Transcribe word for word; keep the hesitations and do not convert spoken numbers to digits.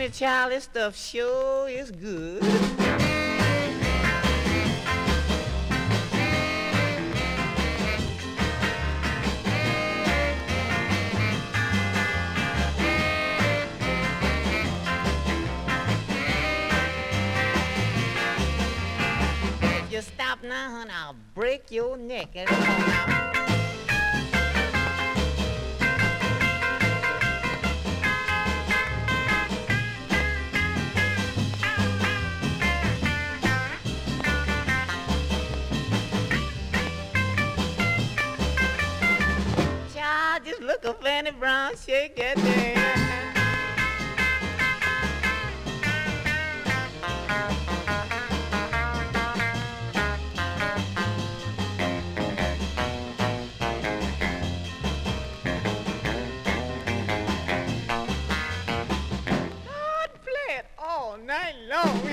Honey, child, this stuff sure is good. If you stop now, honey, I'll break your neck. Come on now. Just look a Fanny Brown, shake that thing. Lord, play it all night long.